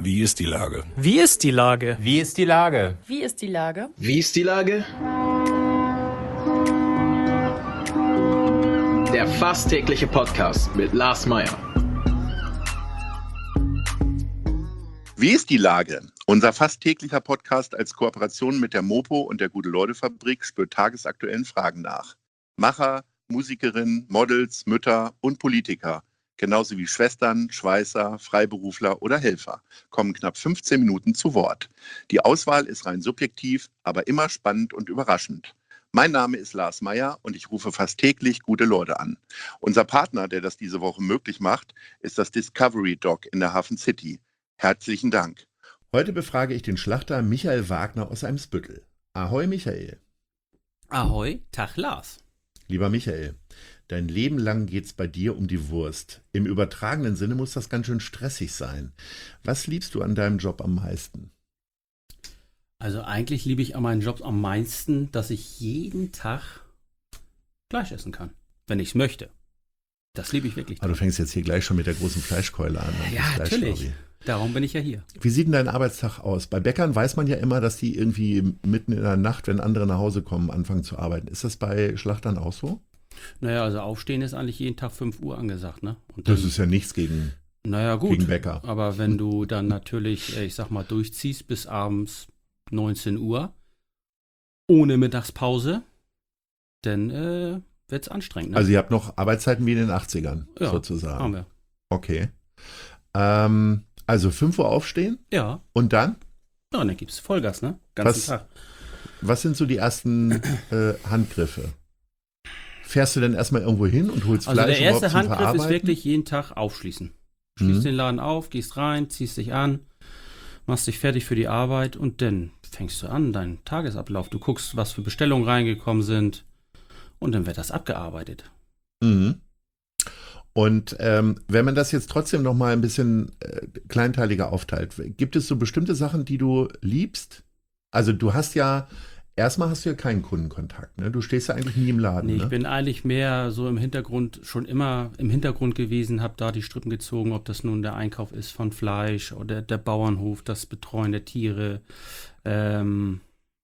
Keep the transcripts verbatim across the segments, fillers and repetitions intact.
Wie ist die Lage? Wie ist die Lage? Wie ist die Lage? Wie ist die Lage? Wie ist die Lage? Der fast tägliche Podcast mit Lars Meyer. Wie ist die Lage? Unser fast täglicher Podcast als Kooperation mit der Mopo und der Gute-Leute-Fabrik spürt tagesaktuellen Fragen nach. Macher, Musikerinnen, Models, Mütter und Politiker, genauso wie Schwestern, Schweißer, Freiberufler oder Helfer, kommen knapp fünfzehn Minuten zu Wort. Die Auswahl ist rein subjektiv, aber immer spannend und überraschend. Mein Name ist Lars Meyer und ich rufe fast täglich gute Leute an. Unser Partner, der das diese Woche möglich macht, ist das Discovery Dog in der Hafen City. Herzlichen Dank. Heute befrage ich den Schlachter Michael Wagner aus Eimsbüttel. Ahoi Michael. Ahoi, Tag Lars. Lieber Michael, dein Leben lang geht's bei dir um die Wurst. Im übertragenen Sinne muss das ganz schön stressig sein. Was liebst du an deinem Job am meisten? Also eigentlich liebe ich an meinem Job am meisten, dass ich jeden Tag Fleisch essen kann, wenn ich es möchte. Das liebe ich wirklich. Aber du fängst jetzt hier gleich schon mit der großen Fleischkeule an. Ja, natürlich. Darum bin ich ja hier. Wie sieht denn dein Arbeitstag aus? Bei Bäckern weiß man ja immer, dass die irgendwie mitten in der Nacht, wenn andere nach Hause kommen, anfangen zu arbeiten. Ist das bei Schlachtern auch so? Naja, also aufstehen ist eigentlich jeden Tag fünf Uhr angesagt, ne? Und dann, das ist ja nichts gegen, naja, gut, gegen Bäcker. Aber wenn du dann natürlich, ich sag mal, durchziehst bis abends neunzehn Uhr, ohne Mittagspause, dann äh, wird es anstrengend. Ne? Also ihr habt noch Arbeitszeiten wie in den achtzigern, ja, sozusagen. Haben wir. Okay. Ähm, also fünf Uhr aufstehen? Ja. Und dann? Ja, und dann gibt's Vollgas, ne? Ganzen was, Tag. Was sind so die ersten äh, Handgriffe? Fährst du denn erstmal irgendwo hin und holst also Fleisch der erste überhaupt zum Handgriff Verarbeiten? ist wirklich jeden Tag aufschließen. Schließt Mhm. den Laden auf, gehst rein, ziehst dich an, machst dich fertig für die Arbeit und dann fängst du an, deinen Tagesablauf. Du guckst, was für Bestellungen reingekommen sind und dann wird das abgearbeitet. Mhm. Und ähm, wenn man das jetzt trotzdem noch mal ein bisschen äh, kleinteiliger aufteilt, gibt es so bestimmte Sachen, die du liebst? Also du hast ja, erstmal hast du ja keinen Kundenkontakt, ne? Du stehst ja eigentlich nie im Laden, Nee, ne? ich bin eigentlich mehr so im Hintergrund, schon immer im Hintergrund gewesen, habe da die Strippen gezogen, ob das nun der Einkauf ist von Fleisch oder der Bauernhof, das Betreuen der Tiere. Ähm,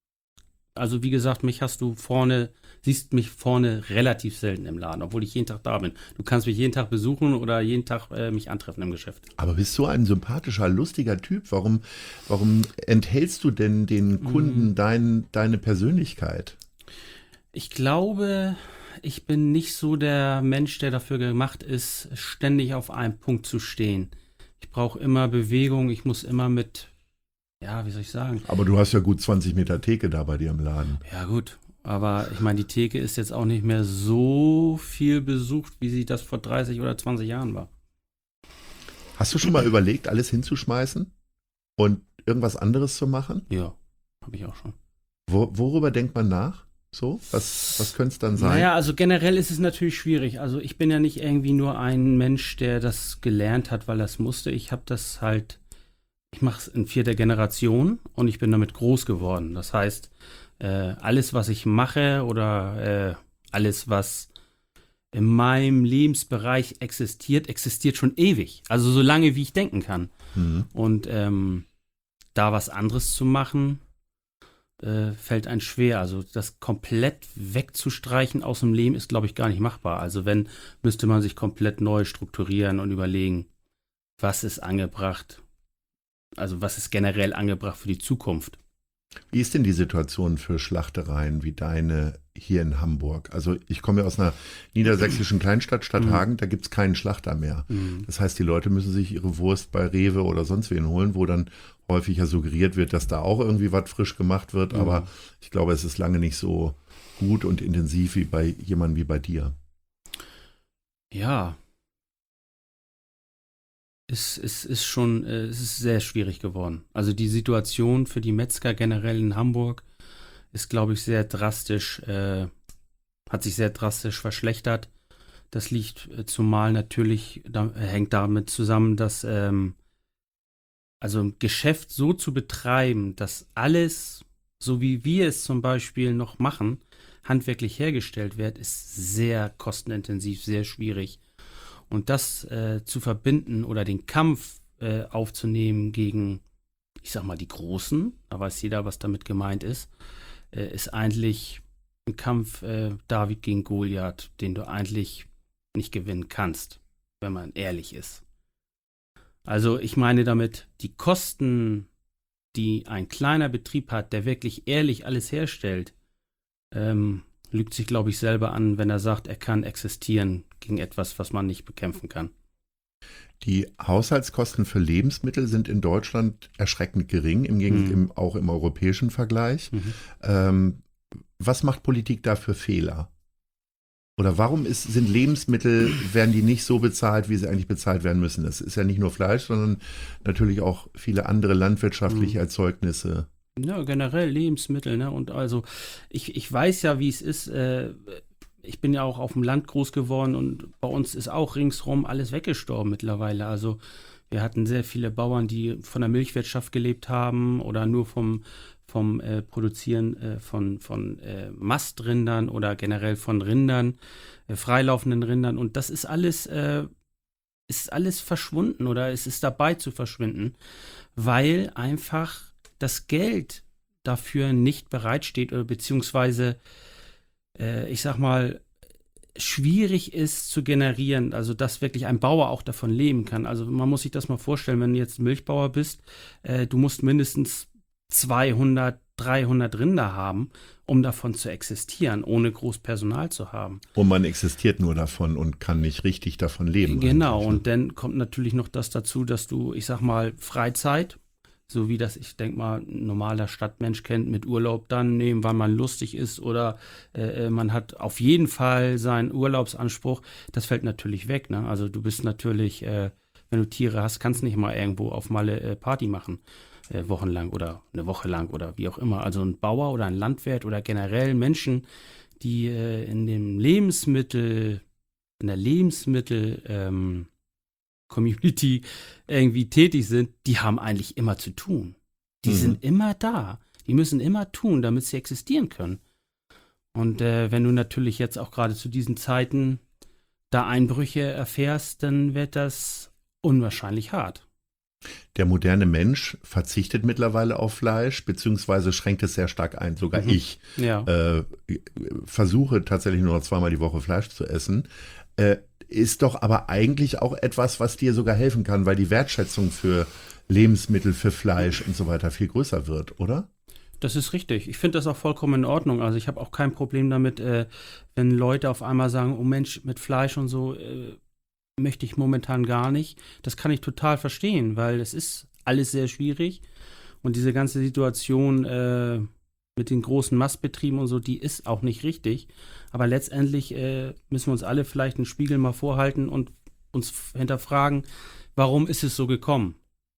also wie gesagt, mich hast du vorne, siehst mich vorne relativ selten im Laden, obwohl ich jeden Tag da bin. Du kannst mich jeden Tag besuchen oder jeden Tag äh, mich antreffen im Geschäft. Aber bist du ein sympathischer, lustiger Typ? Warum, warum enthältst du denn den Kunden Mhm. dein, deine Persönlichkeit? Ich glaube, ich bin nicht so der Mensch, der dafür gemacht ist, ständig auf einem Punkt zu stehen. Ich brauche immer Bewegung, ich muss immer mit, ja, wie soll ich sagen? Aber du hast ja gut zwanzig Meter Theke da bei dir im Laden. Ja gut, aber ich meine, die Theke ist jetzt auch nicht mehr so viel besucht, wie sie das vor dreißig oder zwanzig Jahren war. Hast du schon mal überlegt, alles hinzuschmeißen und irgendwas anderes zu machen? Ja, habe ich auch schon. Wo, worüber denkt man nach? So, was, was könnte es dann sein? Naja, also generell ist es natürlich schwierig. Also ich bin ja nicht irgendwie nur ein Mensch, der das gelernt hat, weil er es musste. Ich habe das halt, ich mache es in vierter Generation und ich bin damit groß geworden. Das heißt, äh, alles, was ich mache oder äh, alles, was in meinem Lebensbereich existiert, existiert schon ewig. Also so lange, wie ich denken kann. Mhm. Und ähm, da was anderes zu machen, äh, fällt einem schwer. Also das komplett wegzustreichen aus dem Leben ist, glaube ich, gar nicht machbar. Also wenn, müsste man sich komplett neu strukturieren und überlegen, was ist angebracht, also was ist generell angebracht für die Zukunft. Wie ist denn die Situation für Schlachtereien wie deine hier in Hamburg? Also ich komme ja aus einer niedersächsischen Kleinstadt, Stadthagen, da gibt es keinen Schlachter mehr. Mhm. Das heißt, die Leute müssen sich ihre Wurst bei Rewe oder sonst wen holen, wo dann häufig ja suggeriert wird, dass da auch irgendwie was frisch gemacht wird. Mhm. Aber ich glaube, es ist lange nicht so gut und intensiv wie bei jemandem wie bei dir. Ja. Es, es ist schon, äh, es ist sehr schwierig geworden. Also die Situation für die Metzger generell in Hamburg ist, glaube ich, sehr drastisch, äh, hat sich sehr drastisch verschlechtert. Das liegt äh, zumal natürlich, da, hängt damit zusammen, dass ähm, also ein Geschäft so zu betreiben, dass alles, so wie wir es zum Beispiel noch machen, handwerklich hergestellt wird, ist sehr kostenintensiv, sehr schwierig. Und das äh, zu verbinden oder den Kampf äh, aufzunehmen gegen, ich sag mal, die Großen, da weiß jeder, was damit gemeint ist, äh, ist eigentlich ein Kampf äh, David gegen Goliath, den du eigentlich nicht gewinnen kannst, wenn man ehrlich ist. Also ich meine damit, die Kosten, die ein kleiner Betrieb hat, der wirklich ehrlich alles herstellt, ähm, lügt sich, glaube ich, selber an, wenn er sagt, er kann existieren gegen etwas, was man nicht bekämpfen kann. Die Haushaltskosten für Lebensmittel sind in Deutschland erschreckend gering, im Gegensatz Mhm. im, auch im europäischen Vergleich. Mhm. Ähm, was macht Politik da für Fehler? Oder warum ist, sind Lebensmittel, werden die nicht so bezahlt, wie sie eigentlich bezahlt werden müssen? Das ist ja nicht nur Fleisch, sondern natürlich auch viele andere landwirtschaftliche Mhm. Erzeugnisse. Ja, generell Lebensmittel, ne? Und also ich, ich weiß ja, wie es ist. Äh, ich bin ja auch auf dem Land groß geworden und bei uns ist auch ringsrum alles weggestorben mittlerweile. Also wir hatten sehr viele Bauern, die von der Milchwirtschaft gelebt haben oder nur vom, vom äh, Produzieren äh, von, von äh, Mastrindern oder generell von Rindern, äh, freilaufenden Rindern. Und das ist alles, äh, ist alles verschwunden oder es ist dabei zu verschwinden, weil einfach das Geld dafür nicht bereitsteht oder beziehungsweise, äh, ich sag mal, schwierig ist zu generieren, also dass wirklich ein Bauer auch davon leben kann. Also man muss sich das mal vorstellen, wenn du jetzt Milchbauer bist, äh, du musst mindestens zweihundert, dreihundert Rinder haben, um davon zu existieren, ohne groß Personal zu haben. Und man existiert nur davon und kann nicht richtig davon leben. Genau, eigentlich, ne? und dann kommt natürlich noch das dazu, dass du, ich sag mal, Freizeit, so wie das, ich denke mal, ein normaler Stadtmensch kennt, mit Urlaub dann nehmen, wann man lustig ist oder äh, man hat auf jeden Fall seinen Urlaubsanspruch, das fällt natürlich weg. Ne? Also du bist natürlich, äh, wenn du Tiere hast, kannst nicht mal irgendwo auf Malle äh, Party machen, äh, wochenlang oder eine Woche lang oder wie auch immer. Also ein Bauer oder ein Landwirt oder generell Menschen, die äh, in dem Lebensmittel, in der Lebensmittel, ähm, Community irgendwie tätig sind, die haben eigentlich immer zu tun. Die Mhm. sind immer da. Die müssen immer tun, damit sie existieren können. Und äh, wenn du natürlich jetzt auch gerade zu diesen Zeiten da Einbrüche erfährst, dann wird das unwahrscheinlich hart. Der moderne Mensch verzichtet mittlerweile auf Fleisch, beziehungsweise schränkt es sehr stark ein. Sogar Mhm. ich Ja. äh, versuche tatsächlich nur noch zweimal die Woche Fleisch zu essen. Äh, ist doch aber eigentlich auch etwas, was dir sogar helfen kann, weil die Wertschätzung für Lebensmittel, für Fleisch und so weiter viel größer wird, oder? Das ist richtig. Ich finde das auch vollkommen in Ordnung. Also ich habe auch kein Problem damit, äh, wenn Leute auf einmal sagen, oh Mensch, mit Fleisch und so äh, möchte ich momentan gar nicht. Das kann ich total verstehen, weil es ist alles sehr schwierig und diese ganze Situation äh, mit den großen Mastbetrieben und so, die ist auch nicht richtig. Aber letztendlich äh, müssen wir uns alle vielleicht einen Spiegel mal vorhalten und uns hinterfragen, warum ist es so gekommen?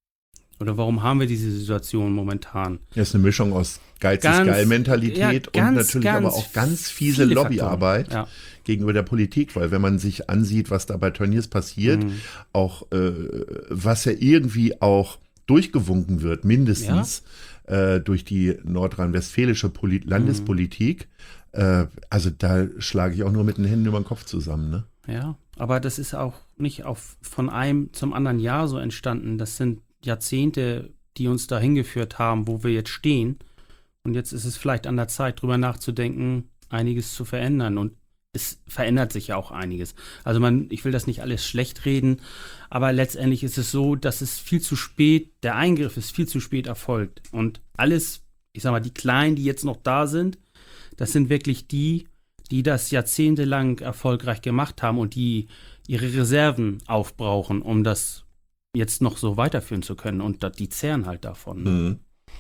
Oder warum haben wir diese Situation momentan? Das ist eine Mischung aus Geiz ist Ganz- geil-Mentalität ja, und ganz, natürlich ganz aber auch ganz fiese viele Lobbyarbeit Faktoren. gegenüber der Politik, weil wenn man sich ansieht, was da bei Turniers passiert, Mhm. auch äh, was ja irgendwie auch durchgewunken wird, mindestens äh, durch die nordrhein-westfälische Poli- Landespolitik, äh, also da schlage ich auch nur mit den Händen über den Kopf zusammen, ne? Ja, aber das ist auch nicht auf, von einem zum anderen Jahr so entstanden. Das sind Jahrzehnte, die uns dahin geführt haben, wo wir jetzt stehen. Und jetzt ist es vielleicht an der Zeit, drüber nachzudenken, einiges zu verändern. Und es verändert sich ja auch einiges. Also man, ich will das nicht alles schlecht reden, aber letztendlich ist es so, dass es viel zu spät, der Eingriff ist viel zu spät erfolgt. Und alles, ich sag mal, die Kleinen, die jetzt noch da sind, das sind wirklich die, die das jahrzehntelang erfolgreich gemacht haben und die ihre Reserven aufbrauchen, um das jetzt noch so weiterführen zu können. Und die zehren halt davon. Mhm.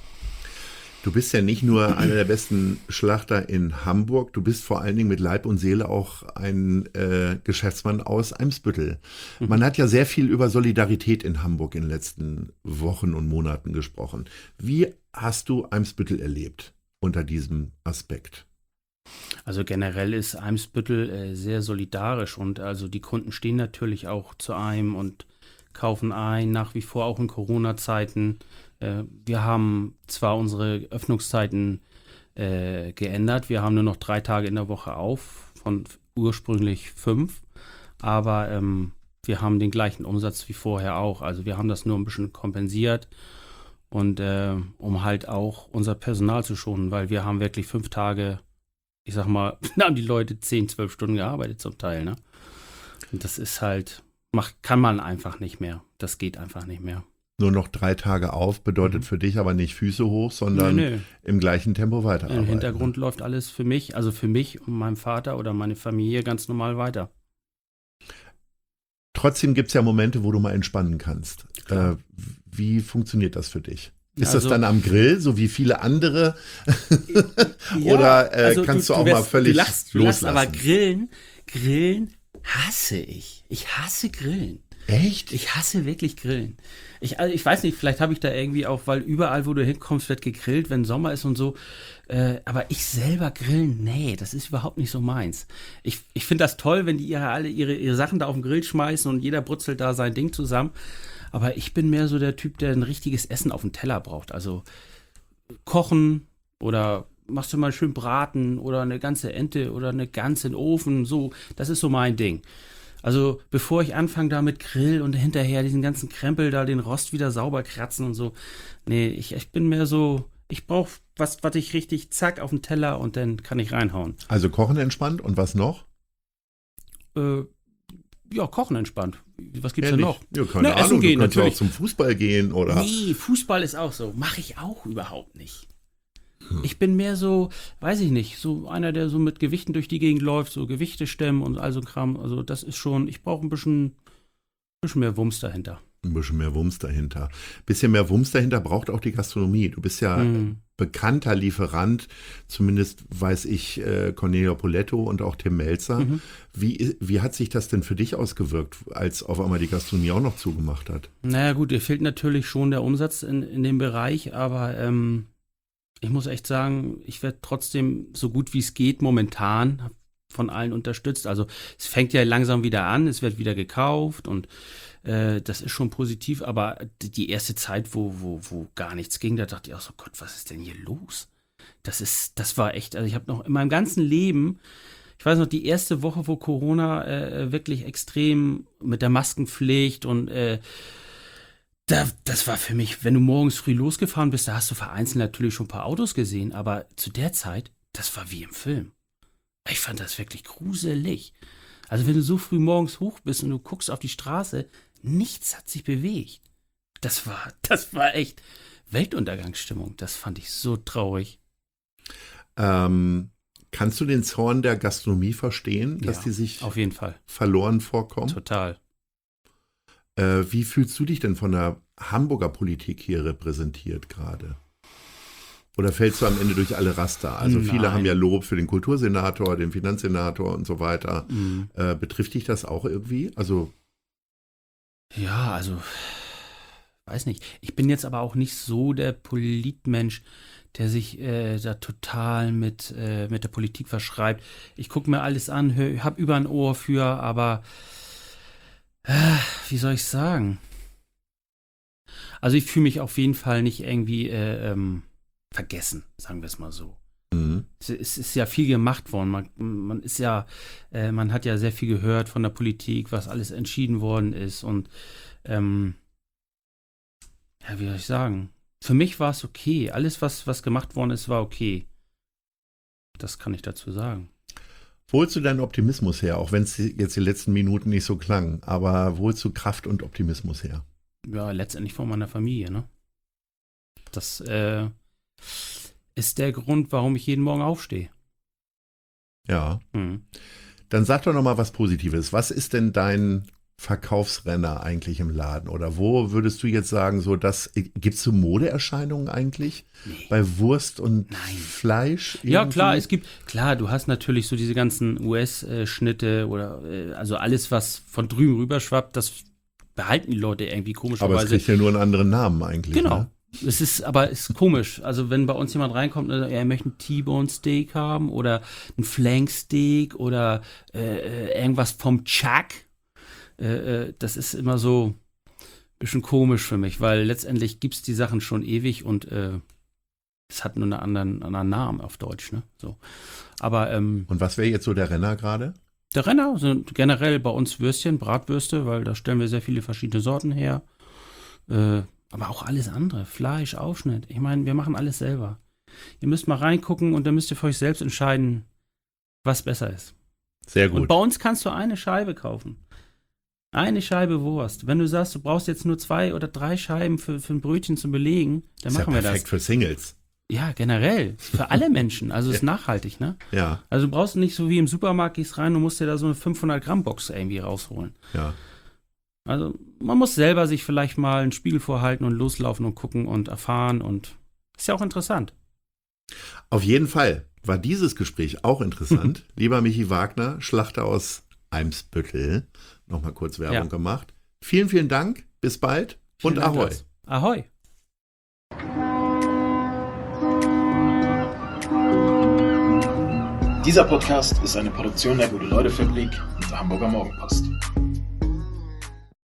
Du bist ja nicht nur einer der besten Schlachter in Hamburg, du bist vor allen Dingen mit Leib und Seele auch ein äh, Geschäftsmann aus Eimsbüttel. Mhm. Man hat ja sehr viel über Solidarität in Hamburg in den letzten Wochen und Monaten gesprochen. Wie hast du Eimsbüttel erlebt unter diesem Aspekt? Also generell ist Eimsbüttel äh, sehr solidarisch und also die Kunden stehen natürlich auch zu einem und kaufen ein, nach wie vor auch in Corona-Zeiten. Äh, wir haben zwar unsere Öffnungszeiten äh, geändert, wir haben nur noch drei Tage in der Woche auf, von ursprünglich fünf, aber ähm, wir haben den gleichen Umsatz wie vorher auch. Also wir haben das nur ein bisschen kompensiert und äh, um halt auch unser Personal zu schonen, weil wir haben wirklich fünf Tage, ich sag mal, da haben die Leute zehn, zwölf Stunden gearbeitet zum Teil, ne? Und das ist halt, macht, kann man einfach nicht mehr. Das geht einfach nicht mehr. Nur noch drei Tage auf bedeutet Mhm. für dich aber nicht Füße hoch, sondern Nö, nö. im gleichen Tempo weiterarbeiten. Im Hintergrund läuft alles für mich, also für mich und meinen Vater oder meine Familie ganz normal weiter. Trotzdem gibt es ja Momente, wo du mal entspannen kannst. Klar. Äh, wie funktioniert das für dich? Ist Also- das dann am Grill, so wie viele andere? Ja, Oder äh, also kannst du, auch wirst- mal völlig du lachst, du lachst, loslassen? aber Grillen, Grillen hasse ich. Ich hasse Grillen. Echt? Ich hasse wirklich Grillen. Ich, also ich weiß nicht, vielleicht habe ich da irgendwie auch, weil überall, wo du hinkommst, wird gegrillt, wenn Sommer ist und so. Äh, aber ich selber grillen, nee, das ist überhaupt nicht so meins. Ich, ich finde das toll, wenn die ihre, alle ihre, ihre Sachen da auf den Grill schmeißen und jeder brutzelt da sein Ding zusammen. Aber ich bin mehr so der Typ, der ein richtiges Essen auf dem Teller braucht. Also kochen oder machst du mal schön braten oder eine ganze Ente oder eine Gans in den Ofen, so, das ist so mein Ding. Also bevor ich anfange da mit Grill und hinterher diesen ganzen Krempel da, den Rost wieder sauber kratzen und so, nee, ich, ich bin mehr so, ich brauche was, was ich richtig zack auf den Teller und dann kann ich reinhauen. Also kochen entspannt und was noch? Äh, ja, kochen entspannt. Was gibt's denn Ehrlich? noch? Ja, keine Na, essen Ahnung, gehen, du kannst ja auch natürlich. zum Fußball gehen oder Nee, Fußball ist auch so. Mache ich auch überhaupt nicht. Hm. Ich bin mehr so, weiß ich nicht, so einer, der so mit Gewichten durch die Gegend läuft, so Gewichte stemmen und all so ein Kram. Also das ist schon, ich brauche ein bisschen, bisschen mehr Wumms dahinter. ein bisschen mehr Wumms dahinter. Bisschen mehr Wumms dahinter braucht auch die Gastronomie. Du bist ja Mhm. bekannter Lieferant, zumindest weiß ich äh, Cornelia Poletto und auch Tim Melzer. Mhm. Wie, wie hat sich das denn für dich ausgewirkt, als auf einmal die Gastronomie auch noch zugemacht hat? Naja gut, dir fehlt natürlich schon der Umsatz in, in dem Bereich, aber ähm, ich muss echt sagen, ich werde trotzdem so gut wie es geht momentan von allen unterstützt. Also es fängt ja langsam wieder an, es wird wieder gekauft und äh, das ist schon positiv, aber die erste Zeit, wo, wo, wo gar nichts ging, da dachte ich auch so, Gott, was ist denn hier los? Das ist, das war echt, also ich habe noch in meinem ganzen Leben, ich weiß noch, die erste Woche, wo Corona äh, wirklich extrem mit der Maskenpflicht und äh, da, das war für mich, wenn du morgens früh losgefahren bist, da hast du vereinzelt natürlich schon ein paar Autos gesehen, aber zu der Zeit, das war wie im Film. Ich fand das wirklich gruselig. Also wenn du so früh morgens hoch bist und du guckst auf die Straße, nichts hat sich bewegt. Das war, das war echt Weltuntergangsstimmung. Das fand ich so traurig. Ähm, kannst du den Zorn der Gastronomie verstehen, dass Ja, die sich Auf jeden Fall. verloren vorkommen? Total. Äh, wie fühlst du dich denn von der Hamburger Politik hier repräsentiert gerade? Oder fällst du am Ende durch alle Raster? Also viele Nein. haben ja Lob für den Kultursenator, den Finanzsenator und so weiter. Mhm. Äh, betrifft dich das auch irgendwie? Also Ja, also, weiß nicht. Ich bin jetzt aber auch nicht so der Politmensch, der sich äh, da total mit, äh, mit der Politik verschreibt. Ich gucke mir alles an, hör, hab über ein Ohr für, aber äh, wie soll ich sagen? Also ich fühle mich auf jeden Fall nicht irgendwie äh, ähm, vergessen, sagen wir es mal so. mhm. Es, es ist ja viel gemacht worden. Man, man ist ja, äh, man hat ja sehr viel gehört von der Politik, was alles entschieden worden ist. Und ähm, ja, wie soll ich sagen? Für mich war es okay. Alles, was, was gemacht worden ist, war okay. Das kann ich dazu sagen. Wo holst du deinen Optimismus her, auch wenn es jetzt die letzten Minuten nicht so klang, aber wo holst du Kraft und Optimismus her? Ja, letztendlich von meiner Familie, ne? Das äh, ist der Grund, warum ich jeden Morgen aufstehe. Ja, Hm. dann sag doch noch mal was Positives. Was ist denn dein Verkaufsrenner eigentlich im Laden? Oder wo würdest du jetzt sagen, so das, gibt es so Modeerscheinungen eigentlich Nee. bei Wurst und Nein. Fleisch? Ja, irgendwie? klar, es gibt, klar, du hast natürlich so diese ganzen U S-Schnitte oder äh, also alles, was von drüben rüber schwappt, das behalten die Leute irgendwie Aber es komischerweise. kriegt ja nur einen anderen Namen eigentlich. Genau. Ne? Es ist, aber es ist komisch. Also wenn bei uns jemand reinkommt, und er möchte ein T-Bone Steak haben oder ein Flank Steak oder äh, äh, irgendwas vom Chuck, äh, äh, das ist immer so ein bisschen komisch für mich, weil letztendlich gibt es die Sachen schon ewig und äh, es hat nur einen anderen, anderen Namen auf Deutsch, ne? So. Aber ähm, Und was wäre jetzt so der Renner gerade? Der Renner sind generell bei uns Würstchen, Bratwürste, weil da stellen wir sehr viele verschiedene Sorten her. Äh, aber auch alles andere, Fleisch, Aufschnitt. Ich meine, wir machen alles selber. Ihr müsst mal reingucken und dann müsst ihr für euch selbst entscheiden, was besser ist. Sehr gut. Und bei uns kannst du eine Scheibe kaufen. Eine Scheibe Wurst. Wenn du sagst, du brauchst jetzt nur zwei oder drei Scheiben für, für ein Brötchen zum Belegen, dann ist machen ja wir perfekt das. für Singles. Ja, generell. Für alle Menschen. Also ist nachhaltig, ne? Ja, Also du brauchst nicht so wie im Supermarkt, gehst rein und musst dir da so eine fünfhundert Gramm Box irgendwie rausholen. ja. Also man muss selber sich vielleicht mal einen Spiegel vorhalten und loslaufen und gucken und erfahren und ist ja auch interessant. Auf jeden Fall war dieses Gespräch auch interessant. Lieber Michi Wagner, Schlachter aus Eimsbüttel, nochmal kurz Werbung Ja. gemacht. Vielen, vielen Dank, bis bald und Vielen Dank, Ahoi. Lars. Ahoi. Dieser Podcast ist eine Produktion der Gute-Leute-Fabrik und der Hamburger Morgenpost.